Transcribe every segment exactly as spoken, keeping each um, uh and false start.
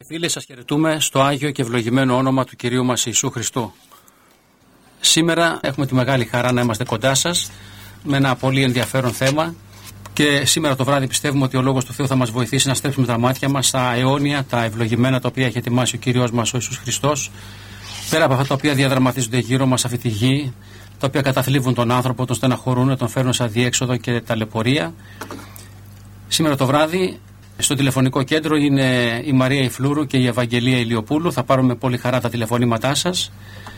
Φίλοι, σας χαιρετούμε στο Άγιο και ευλογημένο όνομα του Κυρίου μας Ιησού Χριστού. Σήμερα έχουμε τη μεγάλη χαρά να είμαστε κοντά σας με ένα πολύ ενδιαφέρον θέμα και σήμερα το βράδυ πιστεύουμε ότι ο Λόγος του Θεού θα μας βοηθήσει να στρέψουμε τα μάτια μας στα αιώνια, τα ευλογημένα τα οποία έχει ετοιμάσει ο Κύριος μας ο Ιησούς Χριστός, πέρα από αυτά τα οποία διαδραματίζονται γύρω μας αυτή τη γη, τα οποία καταθλίβουν τον άνθρωπο, τον στεναχωρούν, τον φέρνουν σε αδιέξοδο και ταλαιπωρία. Σήμερα το βράδυ στο τηλεφωνικό κέντρο είναι η Μαρία Ιφλούρου και η Ευαγγελία Ηλιοπούλου. Θα πάρουμε πολύ χαρά τα τηλεφωνήματά σας.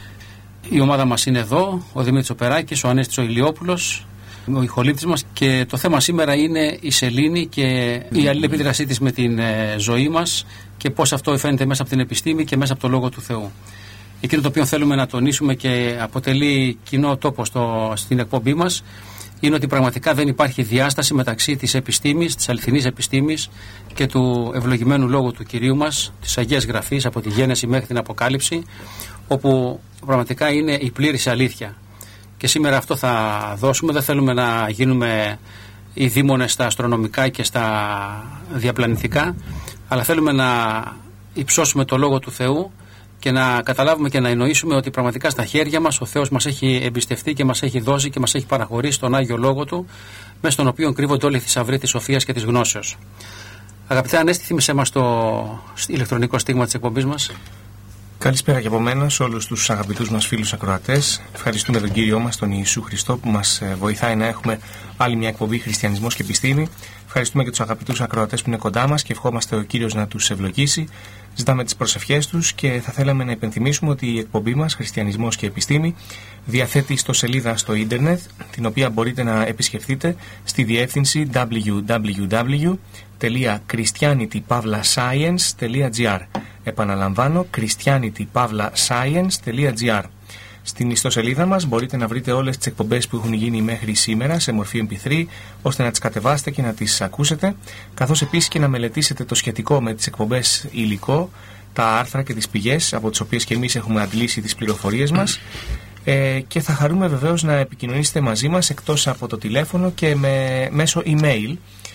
Η ομάδα μας είναι εδώ, ο Δημήτρης Οπεράκης, ο Ανέστης ο Ηλιόπουλος, ο ηχολήπτης μας, και το θέμα σήμερα είναι η σελήνη και η αλληλεπίδρασή της με την ε, ζωή μας και πώς αυτό φαίνεται μέσα από την επιστήμη και μέσα από το Λόγο του Θεού. Εκείνο το οποίο θέλουμε να τονίσουμε και αποτελεί κοινό τόπο στο, στην εκπομπή μας είναι ότι πραγματικά δεν υπάρχει διάσταση μεταξύ της επιστήμης, της αληθινής επιστήμης και του ευλογημένου Λόγου του Κυρίου μας, της Αγίας Γραφής από τη Γένεση μέχρι την Αποκάλυψη, όπου πραγματικά είναι η πλήρης αλήθεια. Και σήμερα αυτό θα δώσουμε. Δεν θέλουμε να γίνουμε οι δήμονες στα αστρονομικά και στα διαπλανητικά, αλλά θέλουμε να υψώσουμε το Λόγο του Θεού και να καταλάβουμε και να εννοήσουμε ότι πραγματικά στα χέρια μας ο Θεός μας έχει εμπιστευτεί και μας έχει δώσει και μας έχει παραχωρήσει τον Άγιο Λόγο Του, μέσα στον οποίο κρύβονται όλοι οι θησαυροί της σοφίας και της γνώσεως. Αγαπητέ Ανέστη, θύμισέ μας το ηλεκτρονικό στίγμα της εκπομπής μας. Καλησπέρα και από μένα σε όλους τους αγαπητούς μας φίλους ακροατές. Ευχαριστούμε τον Κύριό μας, τον Ιησού Χριστό, που μας βοηθάει να έχουμε άλλη μια εκπομπή Χριστιανισμός και Επιστήμη. Ευχαριστούμε και τους αγαπητούς ακροατές που είναι κοντά μας και ευχόμαστε ο Κύριος να τους ευλογήσει. Ζητάμε τις προσευχές τους και θα θέλαμε να υπενθυμίσουμε ότι η εκπομπή μας Χριστιανισμός και Επιστήμη διαθέτει ιστοσελίδα στο ίντερνετ, την οποία μπορείτε να επισκεφτείτε στη διεύθυνση double-u double-u double-u τελεία christianity dash science τελεία gr. Επαναλαμβάνω, christianity dash science τελεία gr. Στην ιστοσελίδα μας μπορείτε να βρείτε όλες τις εκπομπές που έχουν γίνει μέχρι σήμερα σε μορφή εμ πι θρι, ώστε να τις κατεβάσετε και να τις ακούσετε, καθώς επίσης και να μελετήσετε το σχετικό με τις εκπομπές υλικό, τα άρθρα και τις πηγές από τις οποίες και εμείς έχουμε αντλήσει τις πληροφορίες μας, ε, και θα χαρούμε βεβαίως να επικοινωνήσετε μαζί μας εκτός από το τηλέφωνο και με, μέσω email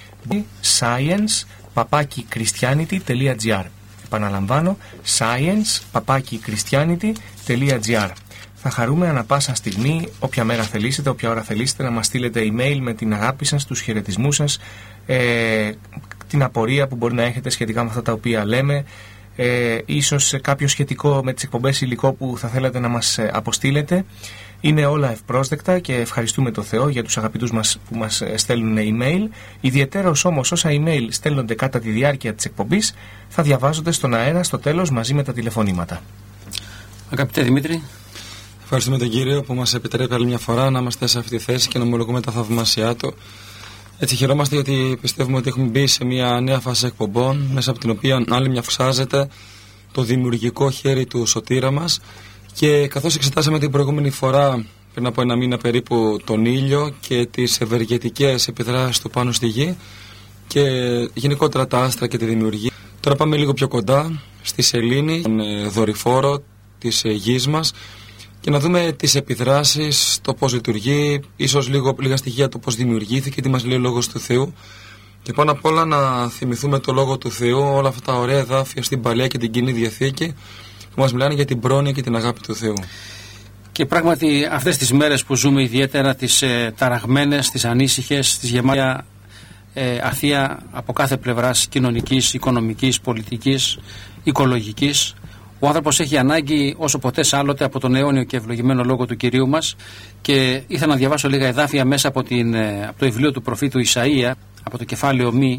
science παπάκι christianity τελεία gr. Επαναλαμβάνω, science παπάκι christianity τελεία gr. Θα χαρούμε ανα πάσα στιγμή, όποια μέρα θελήσετε, όποια ώρα θελήσετε, να μας στείλετε email με την αγάπη σας, τους χαιρετισμούς σας, ε, την απορία που μπορεί να έχετε σχετικά με αυτά τα οποία λέμε, ε, ίσως κάποιο σχετικό με τις εκπομπές υλικό που θα θέλατε να μας αποστείλετε. Είναι όλα ευπρόσδεκτα και ευχαριστούμε τον Θεό για τους αγαπητούς μας που μας στέλνουν email. Ιδιαιτέρως όμως όσα email στέλνονται κατά τη διάρκεια της εκπομπής θα διαβάζονται στον αέρα στο τέλος μαζί με τα τηλεφωνήματα. Αγαπητέ Δημήτρη. Ευχαριστούμε τον Κύριο που μας επιτρέπει άλλη μια φορά να είμαστε σε αυτή τη θέση και να ομολογούμε τα θαυμάσια Του. Έτσι χαιρόμαστε γιατί πιστεύουμε ότι έχουμε μπει σε μια νέα φάση εκπομπών, μέσα από την οποία άλλη μια φυσάζεται το δημιουργικό χέρι του σωτήρα μας. Και καθώς εξετάσαμε την προηγούμενη φορά, πριν από ένα μήνα περίπου, τον ήλιο και τις ευεργετικές επιδράσεις του πάνω στη γη και γενικότερα τα άστρα και τη δημιουργία, τώρα πάμε λίγο πιο κοντά στη σελήνη, τον δορυφόρο της γης μας, και να δούμε τις επιδράσεις, το πώς λειτουργεί, ίσως λίγο, λίγα στοιχεία το πώς δημιουργήθηκε, τι μας λέει ο Λόγος του Θεού, και πάνω απ' όλα να θυμηθούμε το Λόγο του Θεού, όλα αυτά τα ωραία εδάφια στην Παλαιά και την Κοινή Διαθήκη που μας μιλάνε για την πρόνοια και την αγάπη του Θεού. Και πράγματι αυτές τις μέρες που ζούμε, ιδιαίτερα τις ε, ταραγμένες, τις ανήσυχες, τις γεμάτια ε, αθεία από κάθε πλευράς κοινωνικής, οικονομικής, πολιτικής, οικολογικής, ο άνθρωπος έχει ανάγκη όσο ποτέ άλλοτε από τον αιώνιο και ευλογημένο Λόγο του Κυρίου μας, και ήθελα να διαβάσω λίγα εδάφια μέσα από, την, από το βιβλίο του προφήτου Ισαΐα, από το κεφάλαιο Μη.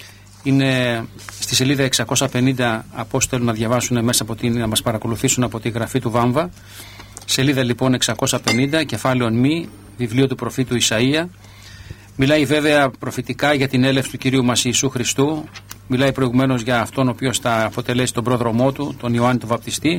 Είναι στη σελίδα εξακόσια πενήντα από όσοι θέλουν να διαβάσουν μέσα από την, να μας παρακολουθήσουν από τη γραφή του Βάμβα. Σελίδα λοιπόν εξακόσια πενήντα, κεφάλαιο Μη, βιβλίο του προφήτου Ισαΐα. Μιλάει βέβαια προφητικά για την έλευση του Κυρίου μας Ιησού Χριστού. Μιλάει προηγουμένως για αυτόν ο οποίος θα αποτελέσει τον πρόδρομό του, τον Ιωάννη τον Βαπτιστή.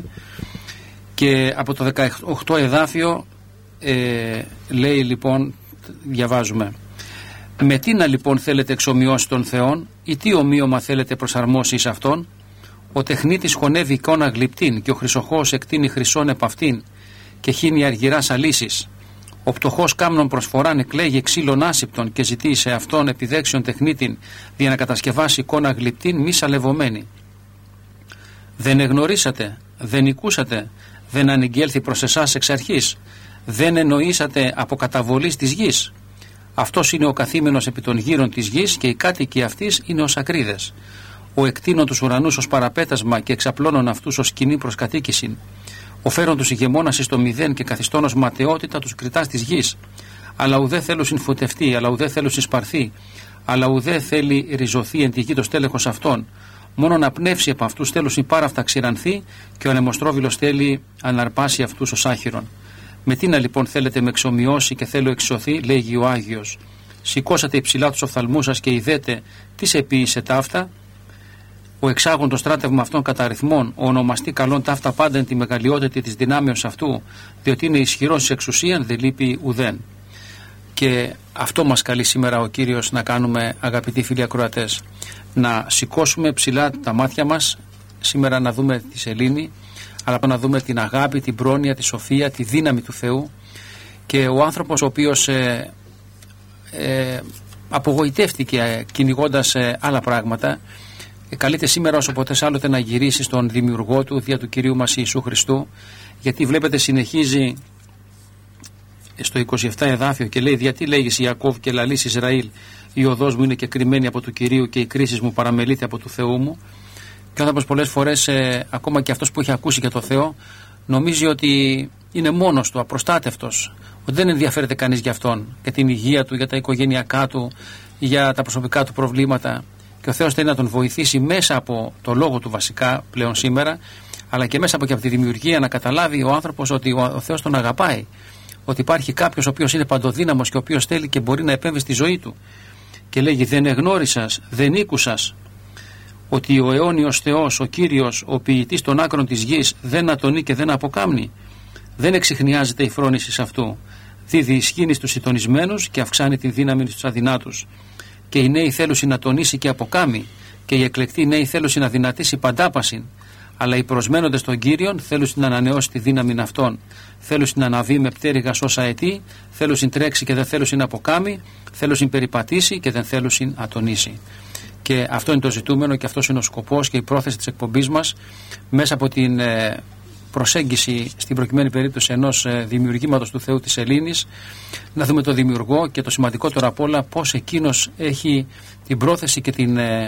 Και από το δεκαοκτώ εδάφιο ε, λέει λοιπόν, διαβάζουμε: «Με τι να λοιπόν θέλετε εξομοιώσει τον Θεόν, ή τι ομοίωμα θέλετε προσαρμόσει εις αυτόν? Ο τεχνίτης χωνεύει εικόνα γλυπτήν, και ο χρυσοχώος εκτείνει χρυσόν επ' αυτήν, και χύνει αργυράς αλύσης. Ο πτωχός κάμνων προσφοράν εκλέγει ξύλων άσυπτων, και ζητεί σε αυτόν επιδέξιον τεχνίτην για να κατασκευάσει εικόνα γλυπτήν μη σαλευωμένη. Δεν εγνωρίσατε, δεν οικούσατε, δεν ανηγγέλθη προς εσάς εξ αρχής, δεν εννοήσατε από καταβολής της γης. Αυτός είναι ο καθήμενος επί των γύρων της γης και οι κάτοικοι αυτής είναι ως ακρίδες. Ο εκτείνων τους ουρανούς ως παραπέτασμα και εξαπλώνων αυτούς ως σκηνή προς κατοίκησιν. Ο φέρον τους ηγεμόνας εις το μηδέν και καθιστών ως ματαιότητα τους κριτάς της γης. Αλλά ουδέ θέλουν συμφωτευτεί, αλλά ουδέ θέλουν συσπαρθεί, αλλά ουδέ θέλει ριζωθεί εν τη γη το στέλεχος αυτών. Μόνο να πνεύσει από αυτούς θέλουν υπάραφτα ξηρανθεί και ο ανεμοστρόβιλος θέλει αναρπάσει αυτούς ως άχυρον. Με τίνα λοιπόν θέλετε με εξομοιώσει και θέλω εξωθεί, λέγει ο Άγιος. Σηκώσατε υψηλά τους οφθαλμούς σας και ειδέτε τι σε ποιήσε ταύτα. Ο εξάγων το στράτευμα αυτών κατά αριθμών, ο ονομαστή καλών ταύτα πάντα εν τη μεγαλειότητα της δυνάμεως αυτού, διότι είναι ισχυρός εις εξουσίαν, δεν λείπει ουδέν. Και αυτό μας καλεί σήμερα ο Κύριος να κάνουμε, αγαπητοί φίλοι ακροατές, να σηκώσουμε ψηλά τα μάτια μας, σήμερα να δούμε τη σελήνη, αλλά να δούμε την αγάπη, την πρόνοια, τη σοφία, τη δύναμη του Θεού. Και ο άνθρωπος ο οποίος ε, ε, απογοητεύτηκε κυνηγώντας ε, άλλα πράγματα, ε, καλείται σήμερα όσο ποτέ άλλοτε να γυρίσει στον δημιουργό του δια του Κυρίου μας Ιησού Χριστού, γιατί βλέπετε συνεχίζει στο είκοσι επτά εδάφιο και λέει: γιατί λέγεις Ιακώβ και λαλείς Ισραήλ, η οδός μου είναι και κρυμμένη από του Κυρίου και η κρίση μου παραμελείται από του Θεού μου. Και ο άνθρωπος πολλές φορές, ε, ακόμα και αυτός που έχει ακούσει για το Θεό, νομίζει ότι είναι μόνος του, απροστάτευτος, ότι δεν ενδιαφέρεται κανείς για αυτόν, για την υγεία του, για τα οικογενειακά του, για τα προσωπικά του προβλήματα. Και ο Θεός θέλει να τον βοηθήσει μέσα από το λόγο του βασικά πλέον σήμερα, αλλά και μέσα από, και από τη δημιουργία, να καταλάβει ο άνθρωπος ότι ο, ο Θεός τον αγαπάει. Ότι υπάρχει κάποιος ο οποίος είναι παντοδύναμος και ο οποίος θέλει και μπορεί να επέμβει στη ζωή του. Και λέγει: δεν εγνώρισας, δεν ήκουσας ότι ο αιώνιος Θεός, ο Κύριος, ο ποιητής των άκρων της γης, δεν ατονεί και δεν αποκάμνει. Δεν εξιχνιάζεται η φρόνηση αυτού. Δίδει ισχύνη στους συντονισμένους και αυξάνει τη δύναμη στους αδυνάτους. Και οι νέοι θέλουν να τονίσει και αποκάμει, και οι εκλεκτοί νέοι θέλουν να δυνατήσει παντάπασιν. Αλλά οι προσμένοντες των Κύριων θέλουν να ανανεώσει τη δύναμη αυτών. Θέλουν να αναβεί με πτέρυγα όσα αιτή, θέλουν τρέξει και δεν θέλουν να αποκάμει, θέλουν περιπατήσει και δεν θέλουν ατονίσει. Και αυτό είναι το ζητούμενο και αυτός είναι ο σκοπός και η πρόθεση της εκπομπής μας, μέσα από την ε, προσέγγιση στην προκειμένη περίπτωση ενός ε, δημιουργήματος του Θεού της Ελλήνης, να δούμε τον δημιουργό και το σημαντικότερο απ' όλα πώς εκείνος έχει την πρόθεση και την ε,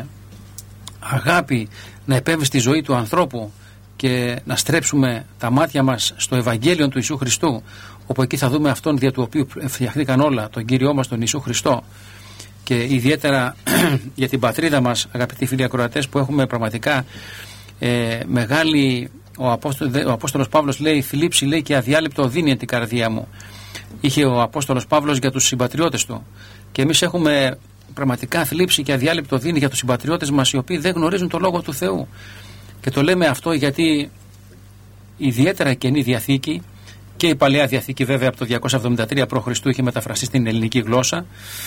αγάπη να επέμβει στη ζωή του ανθρώπου και να στρέψουμε τα μάτια μας στο Ευαγγέλιο του Ιησού Χριστού, όπου εκεί θα δούμε αυτόν δια του οποίου φτιαχτήκαν όλα, τον Κύριό μας τον Ιησού Χριστό. Και ιδιαίτερα για την πατρίδα μας, αγαπητοί φίλοι ακροατές, που έχουμε πραγματικά ε, μεγάλη, ο, Απόστολ, ο Απόστολος Παύλος λέει: θλίψη, λέει, και αδιάλειπτο οδύνη εν την καρδία μου. Είχε ο Απόστολος Παύλος για τους συμπατριώτες του. Και εμείς έχουμε πραγματικά θλίψη και αδιάλειπτο οδύνη για τους συμπατριώτες μας, οι οποίοι δεν γνωρίζουν το Λόγο του Θεού. Και το λέμε αυτό γιατί ιδιαίτερα Καινή Διαθήκη και η Παλαιά Διαθήκη, βέβαια από το διακόσια εβδομήντα τρία π.Χ. είχε μεταφραστεί στην ελληνική γλώσσα,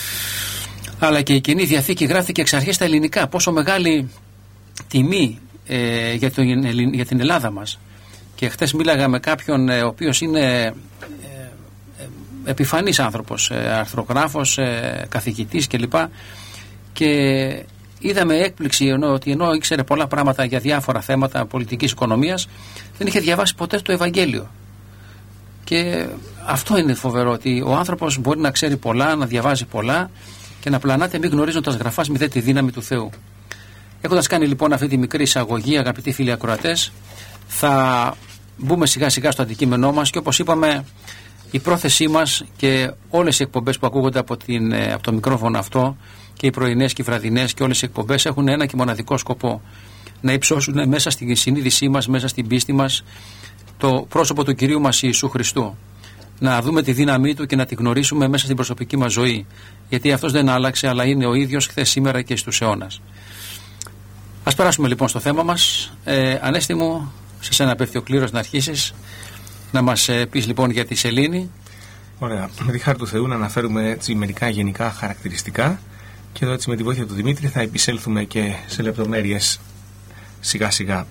αλλά και η Καινή Διαθήκη γράφτηκε εξ αρχής στα ελληνικά. Πόσο μεγάλη τιμή ε, για, το, για την Ελλάδα μας. Και χτες μίλαγα με κάποιον ε, ο οποίος είναι ε, ε, επιφανής άνθρωπος, ε, αρθρογράφος, ε, καθηγητής κλπ. Και είδαμε έκπληξη ενώ, ότι ενώ ήξερε πολλά πράγματα για διάφορα θέματα πολιτικής οικονομίας, δεν είχε διαβάσει ποτέ το Ευαγγέλιο. Και αυτό είναι φοβερό, ότι ο άνθρωπος μπορεί να ξέρει πολλά, να διαβάζει πολλά και να πλανάται μη γνωρίζοντας γραφάς μηδέ τη δύναμη του Θεού. Έχοντας κάνει λοιπόν αυτή τη μικρή εισαγωγή, αγαπητοί φίλοι ακροατές, θα μπούμε σιγά σιγά στο αντικείμενό μας και όπως είπαμε, η πρόθεσή μας και όλες οι εκπομπές που ακούγονται από, την, από το μικρόφωνο αυτό, και οι πρωινές και οι βραδινές και όλες οι εκπομπές, έχουν ένα και μοναδικό σκοπό: να υψώσουν μέσα στην συνείδησή μας, μέσα στην πίστη μας, το πρόσωπο του Κυρίου μας Ιησού Χριστού. Να δούμε τη δύναμή του και να τη γνωρίσουμε μέσα στην προσωπική μας ζωή. Γιατί αυτός δεν άλλαξε, αλλά είναι ο ίδιος χθες, σήμερα και στους αιώνας. Ας περάσουμε λοιπόν στο θέμα μας. Ε, Ανέστη μου, σε σένα πέφτει ο κλήρος να αρχίσεις να μας ε, πεις λοιπόν για τη σελήνη. Ωραία. Με τη χάρη του Θεού να αναφέρουμε έτσι μερικά γενικά χαρακτηριστικά, και εδώ έτσι με τη βοήθεια του Δημήτρη θα επισέλθουμε και σε λεπτομέρειες σιγά σιγά.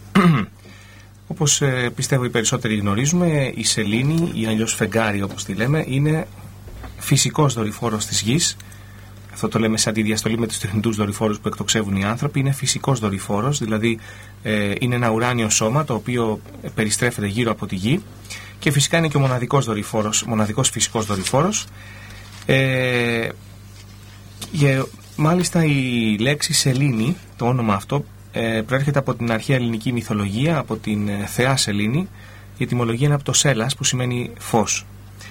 Όπως ε, πιστεύω οι περισσότεροι γνωρίζουμε, η σελήνη ή αλλιώς φεγγάρι όπως τη λέμε είναι φυσικός δορυφόρος της γης. αυτό το λέμε σαν τη διαστολή με τους τεχνητούς δορυφόρους που εκτοξεύουν οι άνθρωποι. Είναι φυσικός δορυφόρος, δηλαδή ε, είναι ένα ουράνιο σώμα το οποίο περιστρέφεται γύρω από τη Γη, και φυσικά είναι και ο μοναδικός δορυφόρος, μοναδικός φυσικός δορυφόρος. Ε, και μάλιστα η λέξη σελήνη, το όνομα αυτό, ε, προέρχεται από την αρχαία ελληνική μυθολογία, από την ε, θεά Σελήνη. Η ετυμολογία είναι από το σέλας, που σημαίνει φως.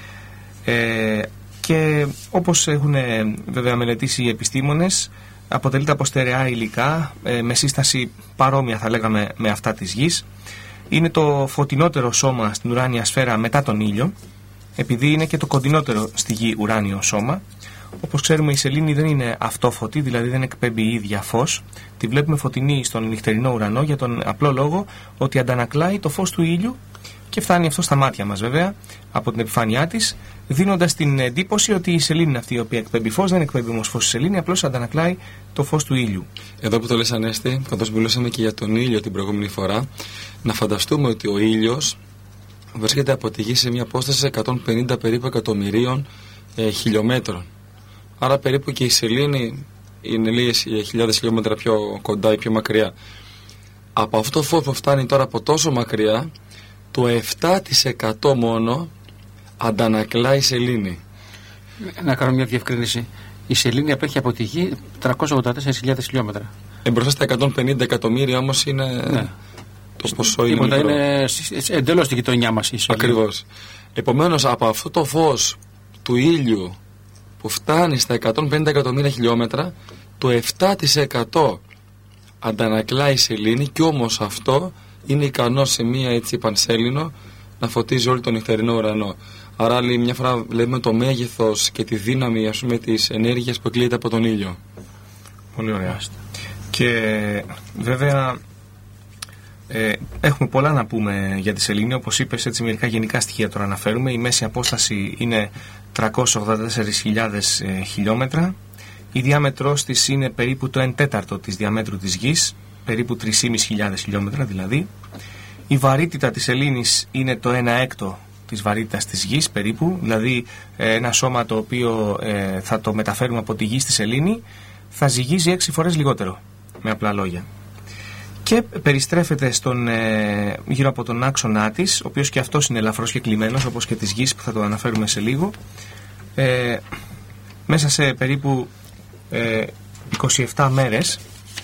Ε, και όπως έχουν ε, βέβαια μελετήσει οι επιστήμονες, αποτελείται από στερεά υλικά ε, με σύσταση παρόμοια, θα λέγαμε, με αυτά της Γης. Είναι το φωτεινότερο σώμα στην ουράνια σφαίρα μετά τον ήλιο, επειδή είναι και το κοντινότερο στη Γη ουράνιο σώμα. Όπως ξέρουμε, η σελήνη δεν είναι αυτόφωτη, δηλαδή δεν εκπέμπει η ίδια φως. Τη βλέπουμε φωτεινή στον νυχτερινό ουρανό για τον απλό λόγο ότι αντανακλάει το φως του ήλιου και φτάνει αυτό στα μάτια μας, βέβαια, από την επιφάνειά της, δίνοντας την εντύπωση ότι η σελήνη είναι αυτή η οποία εκπέμπει φως. Δεν εκπέμπει όμως φως η σελήνη, απλώς αντανακλάει το φως του ήλιου. Εδώ που το λες, Ανέστη, καθώς μιλούσαμε και για τον ήλιο την προηγούμενη φορά, να φανταστούμε ότι ο ήλιος βρίσκεται από τη Γη σε μια απόσταση εκατόν πενήντα περίπου εκατομμυρίων ε, χιλιόμετρων. Άρα περίπου και η σελήνη είναι λίγες χιλιάδες χιλιόμετρα πιο κοντά ή πιο μακριά. Από αυτό το φως που φτάνει τώρα από τόσο μακριά, το επτά τοις εκατό μόνο αντανακλάει η σελήνη. Να κάνω μια διευκρίνηση. Η σελήνη απέχει από τη Γη τριακόσιες ογδόντα τέσσερις χιλιάδες χιλιόμετρα. Ε, μπροστά στα εκατόν πενήντα εκατομμύρια όμως είναι, ναι, το ποσό είναι μικρό. Είναι εντελώς στη γειτονιά μας η σελήνη. Ακριβώς. Επομένως, από αυτό το φως του ήλιου που φτάνει στα εκατόν πενήντα εκατομμύρια χιλιόμετρα, το επτά τοις εκατό αντανακλάει η σελήνη, και όμως αυτό είναι ικανό σε μία έτσι πανσέλινο να φωτίζει όλο τον νυχτερινό ουρανό. Άρα, άλλη μια φορά βλέπουμε το μέγεθος και τη δύναμη, ας πούμε, της ενέργειας που εκλείεται από τον ήλιο. Πολύ ωραία. Και βέβαια ε, έχουμε πολλά να πούμε για τη σελήνη. Όπως είπες, έτσι μερικά γενικά στοιχεία τώρα αναφέρουμε. Η μέση απόσταση είναι τριακόσιες ογδόντα τέσσερις χιλιάδες ε, χιλιόμετρα. Η διάμετρος της είναι περίπου το ένα τέταρτο της διαμέτρου της Γης, περίπου τρεις χιλιάδες πεντακόσια χιλιόμετρα δηλαδή. Η βαρύτητα της σελήνης είναι το ένα έκτο της βαρύτητας της Γης περίπου, δηλαδή ε, ένα σώμα το οποίο ε, θα το μεταφέρουμε από τη Γη στη σελήνη θα ζυγίζει έξι φορές λιγότερο, με απλά λόγια. Και περιστρέφεται στον, ε, γύρω από τον άξονά της, ο οποίος και αυτός είναι ελαφρώς και κλειμένος, όπως και της Γης που θα το αναφέρουμε σε λίγο, ε, μέσα σε περίπου ε, είκοσι επτά μέρες,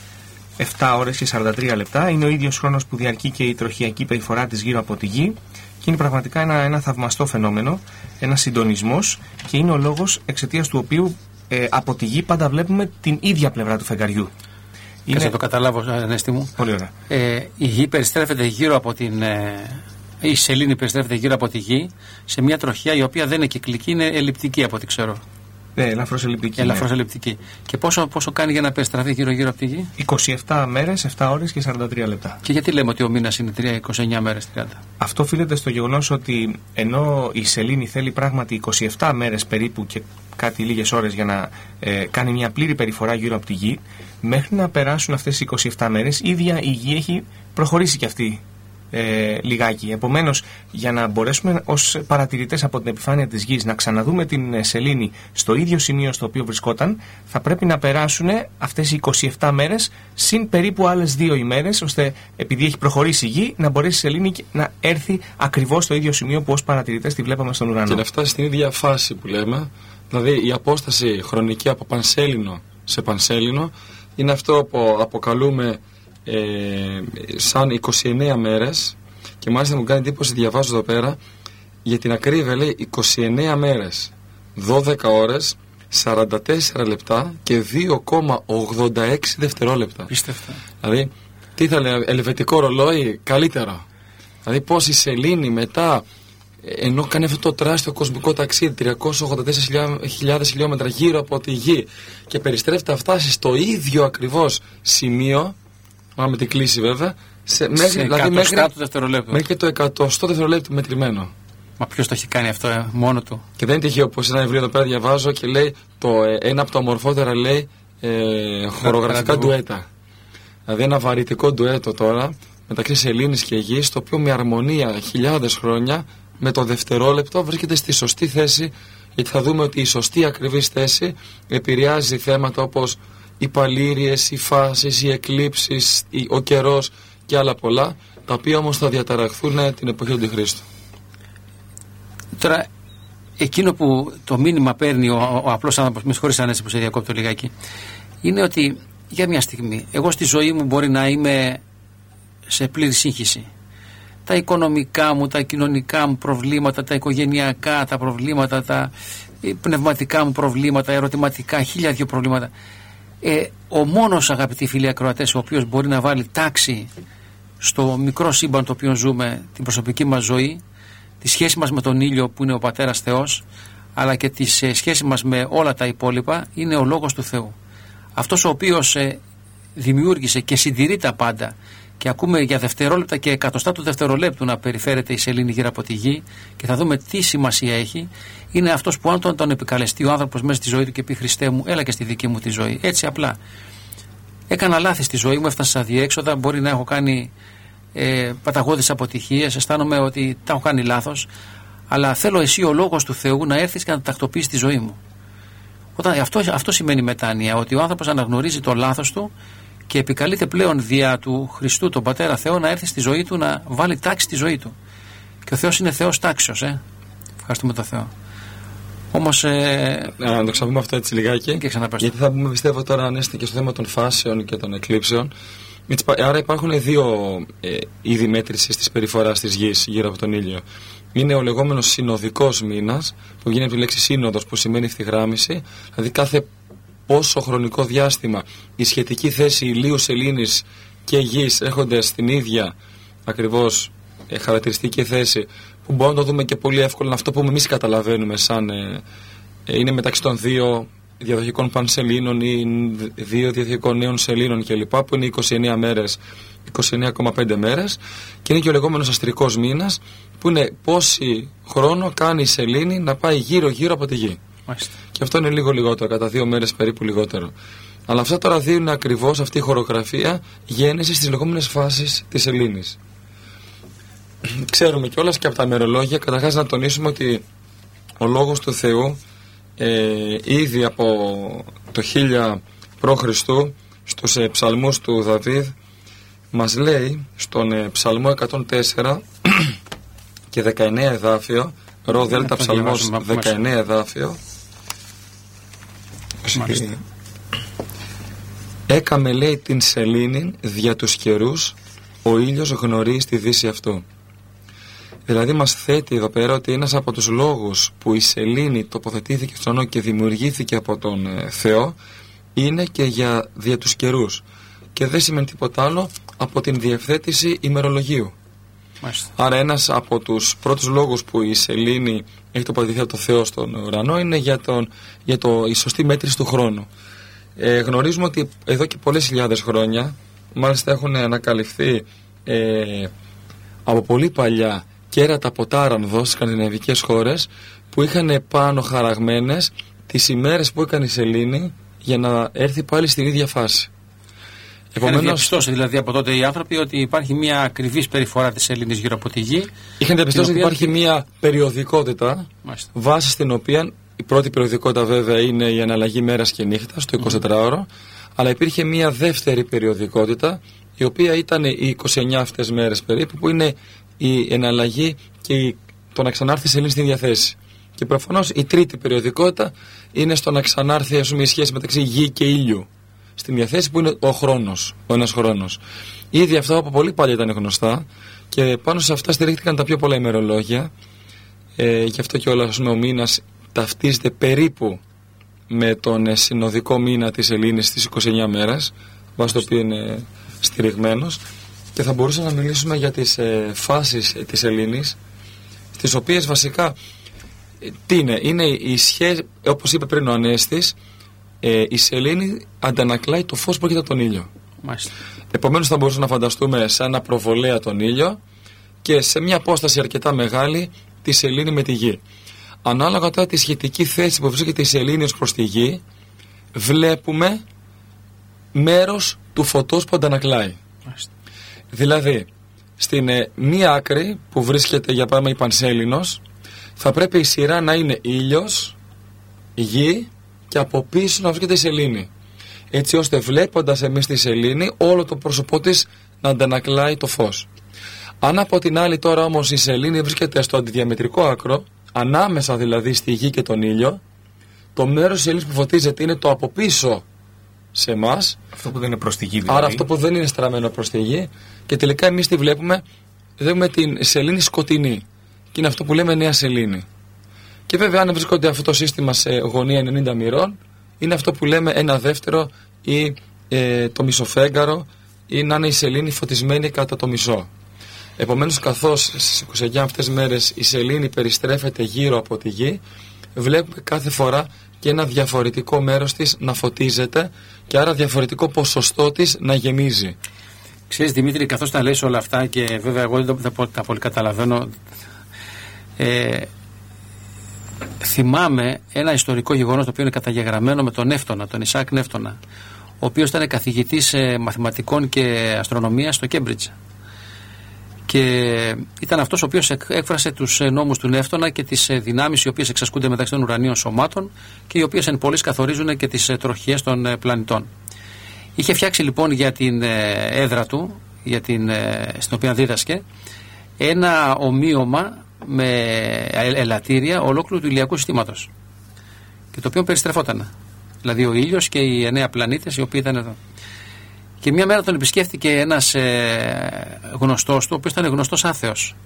επτά ώρες και σαράντα τρία λεπτά. Είναι ο ίδιος χρόνος που διαρκεί και η τροχιακή περιφορά της γύρω από τη Γη, και είναι πραγματικά ένα, ένα θαυμαστό φαινόμενο, ένα συντονισμός, και είναι ο λόγος εξαιτίας του οποίου ε, από τη Γη πάντα βλέπουμε την ίδια πλευρά του φεγγαριού. Είναι... Θα το καταλάβω, Ανέστη μου. Πολύ ωραία. Ε, η Γη περιστρέφεται γύρω από την... Ε, η σελήνη περιστρέφεται γύρω από τη Γη σε μια τροχιά η οποία δεν είναι κυκλική, είναι ελλειπτική από ό,τι ξέρω. Ναι, ελαφρώς ελλειπτική. Ελαφρώς ναι. ελλειπτική. Και πόσο, πόσο κάνει για να περιστραφεί γύρω-γύρω από τη Γη? είκοσι επτά μέρες, επτά ώρες και σαράντα τρία λεπτά. Και γιατί λέμε ότι ο μήνας είναι είκοσι εννιά μέρες, τριάντα? Αυτό οφείλεται στο γεγονός ότι ενώ η σελήνη θέλει πράγματι είκοσι επτά μέρες περίπου και κάτι λίγες ώρες για να ε, κάνει μια πλήρη περιφορά γύρω από τη Γη, μέχρι να περάσουν αυτές οι είκοσι επτά μέρες, η ίδια η Γη έχει προχωρήσει κι αυτή ε, λιγάκι. Επομένως, για να μπορέσουμε ως παρατηρητές από την επιφάνεια της Γης να ξαναδούμε την σελήνη στο ίδιο σημείο στο οποίο βρισκόταν, θα πρέπει να περάσουν αυτές οι είκοσι επτά μέρες συν περίπου άλλες δύο ημέρες, ώστε επειδή έχει προχωρήσει η Γη να μπορέσει η σελήνη να έρθει ακριβώς στο ίδιο σημείο που ως παρατηρητές τη βλέπαμε στον ουρανό. Και να φτάσει στην ίδια φάση που λέμε, δηλαδή η απόσταση χρονική από πανσέλινο σε πανσέλινο είναι αυτό που αποκαλούμε ε, σαν είκοσι εννέα μέρες, και μάλιστα μου κάνει εντύπωση, διαβάζω εδώ πέρα, για την ακρίβεια λέει είκοσι εννέα μέρες, δώδεκα ώρες, σαράντα τέσσερα λεπτά και δύο κόμμα ογδόντα έξι δευτερόλεπτα. Πίστευτα. Δηλαδή, τι θα λέει, ελβετικό ρολόι, καλύτερο. Δηλαδή πώς η σελήνη μετά, ενώ κάνει αυτό το τεράστιο κοσμικό ταξίδι τριακόσιες ογδόντα τέσσερις χιλιάδες χιλιόμετρα γύρω από τη Γη και περιστρέφεται να φτάσει στο ίδιο ακριβώς σημείο, με την κλίση βέβαια, σε, μέχρι, σε δηλαδή μέχρι, δευτερολέπτου. μέχρι και το εκατοστό δευτερολέπτου μετρημένο. Μα ποιος το έχει κάνει αυτό ε, μόνο του? Και δεν είναι τυχαίο, όπως ένα βιβλίο εδώ πέρα διαβάζω και λέει το, ε, ένα από τα ομορφότερα λέει ε, χορογραφικά ντουέτα. Δηλαδή ένα βαρυτικό ντουέτο τώρα μεταξύ σελήνης και Γης, το οποίο με αρμονία χιλιάδες χρόνια με το δευτερόλεπτο βρίσκεται στη σωστή θέση Γιατί θα δούμε ότι η σωστή ακριβής θέση επηρεάζει θέματα όπως οι παλήριες, οι φάσεις, οι εκλήψεις, ο καιρός και άλλα πολλά, τα οποία όμως θα διαταραχθούν την εποχή του Αντιχρίστου. Τώρα, εκείνο που το μήνυμα παίρνει ο, ο, ο απλός άνθρωπος, με συγχωρείς Ανέση που σε διακόπτω λιγάκι, είναι ότι για μια στιγμή, εγώ στη ζωή μου μπορεί να είμαι σε πλήρη σύγχυση. Τα οικονομικά μου, τα κοινωνικά μου προβλήματα, τα οικογενειακά, τα προβλήματα, τα πνευματικά μου προβλήματα, ερωτηματικά, χίλια δυο προβλήματα. Ε, ο μόνος, αγαπητοί φίλοι ακροατές, ο οποίος μπορεί να βάλει τάξη στο μικρό σύμπαν το οποίο ζούμε, την προσωπική μας ζωή, τη σχέση μας με τον ήλιο που είναι ο Πατέρας Θεός, αλλά και τη σχέση μας με όλα τα υπόλοιπα, είναι ο Λόγος του Θεού. Αυτός ο οποίος ε, δημιούργησε και συντηρεί τα πάντα, και ακούμε για δευτερόλεπτα και εκατοστά του δευτερολέπτου να περιφέρεται η σελήνη γύρω από τη γη, και θα δούμε τι σημασία έχει. Είναι αυτός που αν τον, τον επικαλεστεί ο άνθρωπος μέσα στη ζωή του και πει Χριστέ μου, έλα και στη δική μου τη ζωή. Έτσι απλά. Έκανα λάθη στη ζωή μου, έφτασα σε αδιέξοδα, μπορεί να έχω κάνει ε, παταγώδεις αποτυχίες, αισθάνομαι ότι τα έχω κάνει λάθος, αλλά θέλω εσύ ο Λόγος του Θεού να έρθεις και να τακτοποιήσεις τη ζωή μου. Όταν, αυτό, αυτό σημαίνει μετάνοια, ότι ο άνθρωπος αναγνωρίζει το λάθος του και επικαλείται πλέον δια του Χριστού, τον Πατέρα Θεό, να έρθει στη ζωή του, να βάλει τάξη στη ζωή του. Και ο Θεός είναι Θεός τάξεως, ε. Ευχαριστούμε τον Θεό. Όμως. Ε... Να το ξαναπούμε αυτό έτσι λιγάκι. Και γιατί θα πούμε, πιστεύω τώρα, αν είστε και στο θέμα των φάσεων και των εκλήψεων. Άρα υπάρχουν δύο ε, είδη μέτρησης της περιφοράς της γης γύρω από τον ήλιο. Είναι ο λεγόμενος συνοδικός μήνας, που γίνεται από τη λέξη σύνοδος, που σημαίνει ευθυγράμμιση, δηλαδή κάθε πόσο χρονικό διάστημα η σχετική θέση ηλίου, σελήνης και γης έρχονται στην ίδια ακριβώς ε, χαρακτηριστική θέση, που μπορούμε να το δούμε και πολύ εύκολα, αυτό που εμείς καταλαβαίνουμε σαν ε, ε, είναι μεταξύ των δύο διαδοχικών πανσελήνων ή δύο διαδοχικών νέων σελήνων κλπ, που είναι είκοσι εννέα μέρες, είκοσι εννέα κόμμα πέντε μέρες, και είναι και ο λεγόμενος αστρικός μήνας, που είναι πόση χρόνο κάνει η σελήνη να πάει γύρω γύρω από τη γη. Μάλιστα. Και αυτό είναι λίγο λιγότερο, κατά δύο μέρες περίπου λιγότερο. Αλλά αυτά τώρα δίνουν ακριβώς αυτή η χορογραφία γέννηση στις λεγόμενες φάσεις της σελήνης. Ξέρουμε κιόλας και από τα ημερολόγια, καταρχάς να τονίσουμε ότι ο Λόγος του Θεού ε, ήδη από το χίλια π.Χ. στους ε, ψαλμούς του Δαβίδ μας λέει στον ε, ψαλμό εκατόν τέσσερα και δεκαεννέα εδάφιο, ρο δέλτα ψαλμός δεκαεννέα εδάφιο, έκαμε λέει την σελήνη δια τους καιρούς, ο ήλιος γνωρίζει στη δύση αυτού. Δηλαδή μας θέτει εδώ πέρα ότι ένας από τους λόγους που η σελήνη τοποθετήθηκε στον ουρανό και δημιουργήθηκε από τον ε, Θεό είναι και για δια τους καιρούς, και δεν σημαίνει τίποτα άλλο από την διευθέτηση ημερολογίου. Μάλιστα. Άρα ένας από τους πρώτους λόγους που η σελήνη έχει τοποθετηθεί από το Θεό στον ουρανό είναι για, τον, για το, η σωστή μέτρηση του χρόνου. Ε, γνωρίζουμε ότι εδώ και πολλές χιλιάδες χρόνια, μάλιστα έχουν ανακαλυφθεί ε, από πολύ παλιά κέρατα από τάρανδο στις σκανδιναβικές χώρες, που είχαν πάνω χαραγμένες τις ημέρες που έκανε η σελήνη για να έρθει πάλι στην ίδια φάση. Είχαν διαπιστώσει δηλαδή από τότε οι άνθρωποι ότι υπάρχει μια ακριβής περιφορά της σελήνης γύρω από τη γη. Είχαν διαπιστώσει ότι υπάρχει μια περιοδικότητα, μάλιστα, βάσει στην οποία η πρώτη περιοδικότητα βέβαια είναι η αναλλαγή μέρας και νύχτας, το εικοσιτετράωρο, mm-hmm. αλλά υπήρχε μια δεύτερη περιοδικότητα, η οποία ήταν οι είκοσι εννέα αυτές μέρες περίπου, που είναι η εναλλαγή και η, το να ξανάρθει η σελήνη στην ίδια θέση. Και προφανώς η τρίτη περιοδικότητα είναι στο να ξανάρθει, ας πούμε, η σχέση μεταξύ γη και ήλιου στην διαθέση, που είναι ο χρόνος, ο ένας χρόνος. Ήδη αυτά από πολύ παλιά ήταν γνωστά, και πάνω σε αυτά στηρίχτηκαν τα πιο πολλά ημερολόγια, ε, γι' αυτό και όλα, ας πούμε, ο μήνας ταυτίζεται περίπου με τον ε, συνοδικό μήνα της σελήνης στις είκοσι εννέα μέρες, βάσει το οποίο είναι στηριγμένος. Και θα μπορούσαμε να μιλήσουμε για τις ε, φάσεις ε, της σελήνης, στις οποίες βασικά ε, τι είναι, είναι η σχέση, όπως είπε πριν ο Ανέστης, ε, η σελήνη αντανακλάει το φως που έρχεται από τον ήλιο. Μάλιστα. Επομένως θα μπορούσαμε να φανταστούμε σαν ένα προβολέα τον ήλιο και σε μια απόσταση αρκετά μεγάλη τη σελήνη με τη γη. Ανάλογα τώρα τη σχετική θέση που βρίσκεται η σελήνη ως προς τη γη, βλέπουμε μέρος του φωτός που αντανακλάει. Μάλιστα. Δηλαδή, στην ε, μία άκρη που βρίσκεται για παράδειγμα η πανσέλινος, θα πρέπει η σειρά να είναι ήλιος, γη και από πίσω να βρίσκεται η σελήνη. Έτσι ώστε βλέποντας εμείς τη σελήνη, όλο το πρόσωπό της να αντανακλάει το φως. Αν από την άλλη τώρα όμως η σελήνη βρίσκεται στο αντιδιαμετρικό άκρο, ανάμεσα δηλαδή στη γη και τον ήλιο, το μέρος της σελήνης που φωτίζεται είναι το από πίσω σε εμάς. Αυτό που δεν είναι προς τη γη δηλαδή. Άρα αυτό που δεν είναι στραμμένο προς τη γη, και τελικά εμείς τη βλέπουμε, βλέπουμε την σελήνη σκοτεινή. Και είναι αυτό που λέμε νέα σελήνη. Και βέβαια αν βρίσκονται αυτό το σύστημα σε γωνία ενενήντα μοιρών, είναι αυτό που λέμε ένα δεύτερο ή ε, το μισοφέγγαρο, ή να είναι η σελήνη φωτισμένη κατά το μισό. Επομένως, καθώς στις είκοσι εννιά αυτές μέρες η σελήνη περιστρέφεται γύρω από τη γη, βλέπουμε κάθε φορά και ένα διαφορετικό μέρος της να φωτίζεται και άρα διαφορετικό ποσοστό της να γεμίζει. Ξέρεις Δημήτρη, καθώς τα λες όλα αυτά και βέβαια εγώ δεν τα, τα πολύ καταλαβαίνω, ε, θυμάμαι ένα ιστορικό γεγονός το οποίο είναι καταγεγραμμένο με τον Νεύτωνα, τον Ισαάκ Νεύτωνα, ο οποίος ήταν καθηγητής ε, μαθηματικών και αστρονομίας στο Κέμπριτζ. Και ήταν αυτός ο οποίος έκφρασε τους νόμους του Νεύτωνα και τις δυνάμεις οι οποίες εξασκούνται μεταξύ των ουρανίων σωμάτων και οι οποίες εν πολλοίς καθορίζουν και τις τροχιές των πλανητών. Είχε φτιάξει λοιπόν για την έδρα του, για την, στην οποία δίδασκε, ένα ομοίωμα με ελαττήρια ολόκληρου του ηλιακού συστήματος, και το οποίο περιστρεφόταν. Δηλαδή ο ήλιος και οι εννέα πλανήτες οι οποίοι ήταν εδώ. Και μια μέρα τον επισκέφθηκε ένας ε, γνωστός του, ο οποίος ήταν γνωστός άθεος.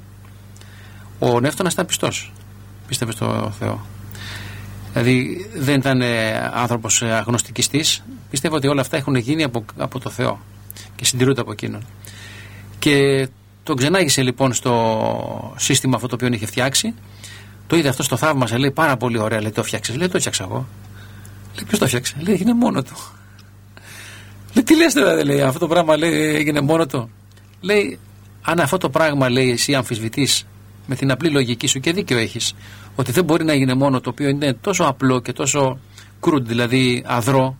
Ο Νεύτωνας ήταν πιστός, πίστευε στο Θεό. Δηλαδή δεν ήταν ε, άνθρωπος ε, αγνωστικιστής, πίστευε ότι όλα αυτά έχουν γίνει από, από το Θεό και συντηρούνται από εκείνον. Και τον ξενάγησε λοιπόν στο σύστημα αυτό το οποίο είχε φτιάξει. Το είδε αυτό, στο θαύμασε, λέει πάρα πολύ ωραία, λέει το φτιάξες, λέει το έφτιαξα εγώ. Λέει ποιος το φτιάξε, λέει είναι μόνο του. Λέει, τι λες τώρα, λέει, αυτό το πράγμα λέει, έγινε μόνο του. Λέει, αν αυτό το πράγμα λέει εσύ αμφισβητείς με την απλή λογική σου, και δίκιο έχεις, ότι δεν μπορεί να γίνει μόνο, το οποίο είναι τόσο απλό και τόσο crude, δηλαδή αδρό,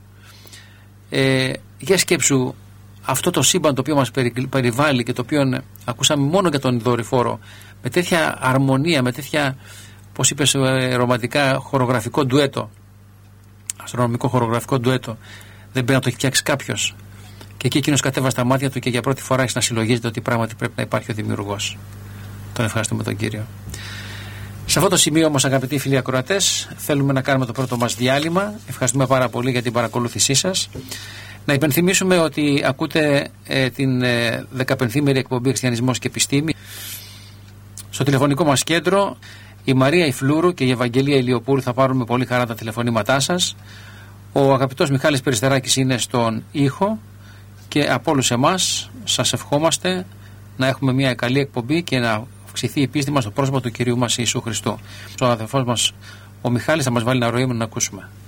ε, για σκέψου αυτό το σύμπαν το οποίο μας περιβάλλει και το οποίο ακούσαμε μόνο για τον δορυφόρο, με τέτοια αρμονία, με τέτοια, πώς είπες, ρομαντικά χορογραφικό ντουέτο, αστρονομικό χορογραφικό ντουέτο, δεν πρέπει να το έχει φτιάξει κάποιος. Και εκεί εκείνος κατέβασε τα μάτια του και για πρώτη φορά έχει να συλλογίζεται ότι πράγματι πρέπει να υπάρχει ο δημιουργός. Τον ευχαριστούμε τον Κύριο. Σε αυτό το σημείο όμως, αγαπητοί φίλοι ακροατές, θέλουμε να κάνουμε το πρώτο μας διάλειμμα. Ευχαριστούμε πάρα πολύ για την παρακολούθησή σας. Να υπενθυμίσουμε ότι ακούτε ε, την ε, δεκαπενθήμερη εκπομπή Χριστιανισμός και Επιστήμη. Στο τηλεφωνικό μας κέντρο η Μαρία Ιφλούρου και η Ευαγγελία Ηλιοπούλου θα πάρουν με πολύ χαρά τα τηλεφωνήματά σας. Ο αγαπητός Μιχάλης Περιστεράκης είναι στον ήχο και από όλους εμάς σας ευχόμαστε να έχουμε μια καλή εκπομπή και να αυξηθεί η πίστη μας στο πρόσωπο του Κυρίου μας Ιησού Χριστού. Ο αδελφός μας ο Μιχάλης θα μας βάλει ένα ροήμενο να ακούσουμε.